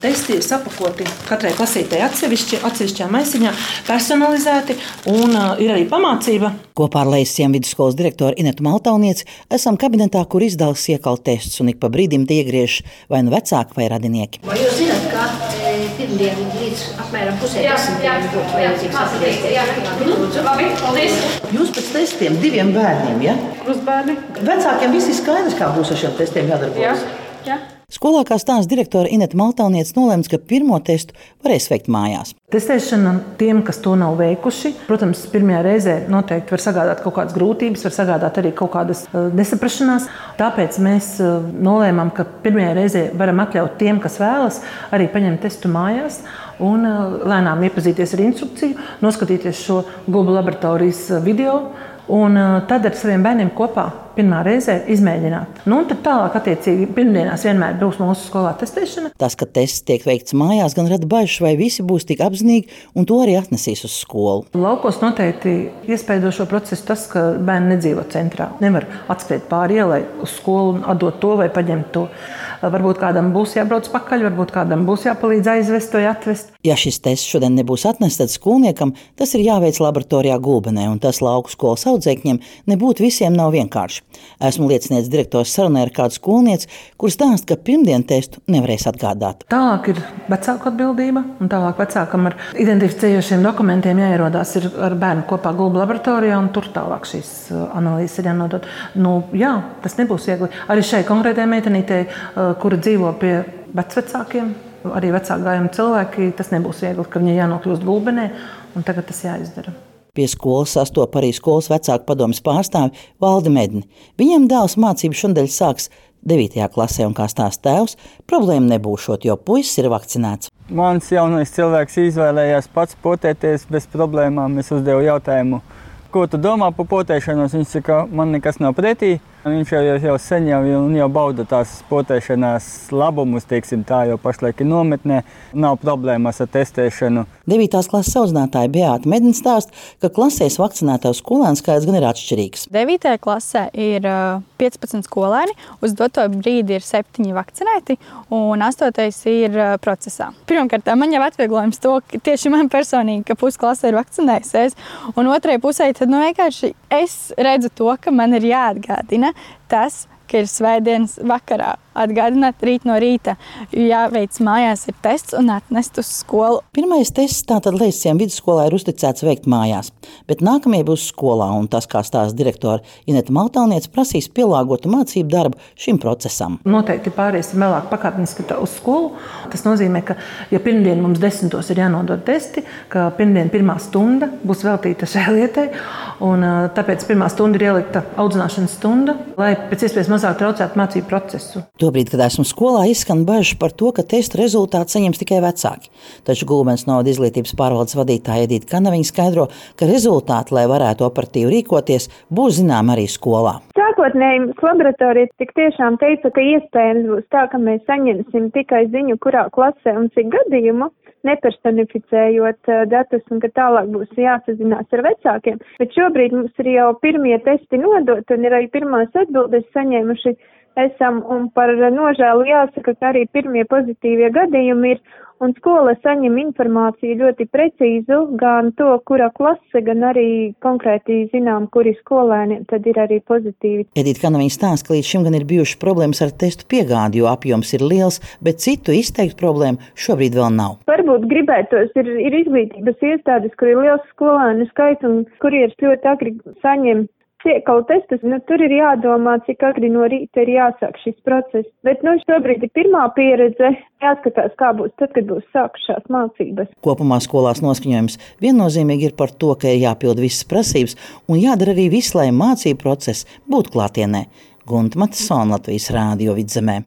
Testi ir sapakoti katrai klasītei atsevišķā maisiņā, personalizēti, un ir arī pamācība. Kopā ar Lejas vidusskolas direktoru Inetu Maltaunieci esam kabinetā, kur izdala iekal testus un ik pa brīdim tie iegriež vai nu vecāki vai radinieki. Vai jūs zināt, ka pirmdien līdz apmēram pusē 10 būtu vajadzīgs atgriezties? Labi, paldies. Jūs pēc testiem 2 bērniem, ja? Krustbērni. Vecākiem viss ir skaidrs, kā būs ar šiem testiem jādarbojas. Jā. Skolā, kā stāsta direktore Ineta Maltauniece, nolēmts, ka pirmo testu varēs veikt mājās. Testēšana tiem, kas to nav veikuši, protams, pirmajā reizē noteikti var sagādāt kaut kādas grūtības, var sagādāt arī kaut kādas nesaprašanās. Tāpēc mēs nolēmām, ka pirmajā reizē varam atļaut tiem, kas vēlas, arī paņemt testu mājās un lēnām iepazīties ar instrukciju, noskatīties šo Google laboratorijas video un tad ar saviem bērniem kopā pirmā reizē izmēģināt. Un tad tālāk, attiecīgi, pirmdienās vienmēr būs mūsu skolā testēšana. Tas, ka tests tiek veikts mājās, gan rada bažas, vai visi būs tik apzinīgi un to arī atnesīs uz skolu. Laukos noteikti iespaido šo procesu tas, ka bērni nedzīvo centrā. Nevar atskriet pāri ielai uz skolu un atdot to vai paņemt to. Varbūt kādam būs jābrauc pakaļ, varbūt kādam būs jāpalīdz aizvest vai atvest. Ja šis tests šodien nebūs atnests, tad skolniekam tas ir jāveic laboratorijā Gulbenē, un tas lauku skolas audzēkņiem nebūtu visiem nav vienkārši. Esmu liecinieks direktors sarunai ar kādu skolnieci, kurš stāsta, ka pirmdienu testu nevarēs atgādāt. Tālāk ir vecāku atbildība, un tālāk vecākam ar identificējošiem dokumentiem jāierodās ar bērnu kopā Gulbu laboratorijā, un tur tālāk šīs analīzes ir jānodot. Jā, tas nebūs viegli. Arī šai konkrētai meitenītei, kura dzīvo pie vecvecākiem, arī vecāku gājumu cilvēki, tas nebūs viegli, ka viņai jānokļūst Gulbenē, un tagad tas jāizdara. Pie skolas sastopa arī skolas vecāku padomes pārstāvi Valdi Medni. Viņiem dēls mācību šonadēļ sāks 9. klasē, un kā stāsta tēvs, problēma nebūšot, jo puisis ir vakcinēts. Mans jaunais cilvēks izvēlējās pats potēties bez problēmām. Es uzdevu jautājumu, ko tu domā par potēšanos? Viņš saka, man nekas nav pretī. Viņš jau sen jau bauda tās potēšanās labumus, teiksim tā, jo pašlaik ir nometnē, nav problēmas ar testēšanu. 9. klases audzinātāja Beāta Medni stāsta, ka klasēs vakcinēto skolēnu skaits gan ir atšķirīgs. 9. klasē ir 15 skolēni, uz doto brīdi ir 7 vakcinēti un 8. ir procesā. Pirmkārt, man jau atvieglojums to, ka tieši man personīgi, ka pusklase ir vakcinējusies, un otrai pusē tad vienkārši es redzu to, ka man ir jāatgādina tas, ka ir svētdienas vakarā. Atgādināt rīt no rīta, jāveic mājās ir tests un atnest uz skolu. Pirmais tests tātad Lejas vidusskolā ir uzticēts veikt mājās, bet nākamie būs skolā, un tas, kā stāsta direktora Ineta Maltauniece, prasīs pielāgotu mācību darbu šim procesam. Noteikti pāriesim vēlāk pakāpeniski uz skolu. Tas nozīmē, ka, ja pirmdien mums 10. ir jānodod testi, ka pirmdien 1. stunda būs veltīta šai lietai, un tāpēc 1. stunda ir ielikta audzināšanas stunda, lai pēc iespējas mazāk traucētu mācību procesu. Tobrīd, kad esmu skolā, izskan bažas par to, ka testu rezultātu saņems tikai vecāki. Taču Gulbenes novada izglītības pārvaldes vadītāja Edita Kanaviņa skaidro, ka rezultāti, lai varētu operatīvi rīkoties, būs zinām arī skolā. Sākotnēji laboratorija tik tiešām teica, ka iespējams būs tā, ka mēs saņemsim tikai ziņu, kurā klasē un cik gadījumu, nepersonificējot datus, un ka tālāk būs jāsazinās ar vecākiem. Bet šobrīd mums ir jau pirmie testi nodot, un ir arī pirmās atbildes saņēmuši esam, un par nožēlu jāsaka, ka arī pirmie pozitīvie gadījumi ir, un skola saņem informāciju ļoti precīzu, gan to, kura klase, gan arī konkrēti zinām, kuri skolēni, tad ir arī pozitīvi. Edita Kanaviņa stāsta, ka līdz šim gan ir bijušas problēmas ar testu piegādi, jo apjoms ir liels, bet citu izteiktu problēmu šobrīd vēl nav. Varbūt gribētos ir izglītības iestādes, kur ir liels skolēnu skaits un kurieris ļoti agri saņem iekalu testus, tur ir jādomā, cik agri no rīta ir jāsāk šis process. Bet šobrīd ir pirmā pieredze, jāskatās, kā būs tad, kad būs sākušās mācības. Kopumā skolās noskaņojums viennozīmīgi ir par to, ka ir jāpild visas prasības un jādara arī viss, lai mācību process būtu klātienē. Gunta Matisona, Latvijas Rādio Vidzemē.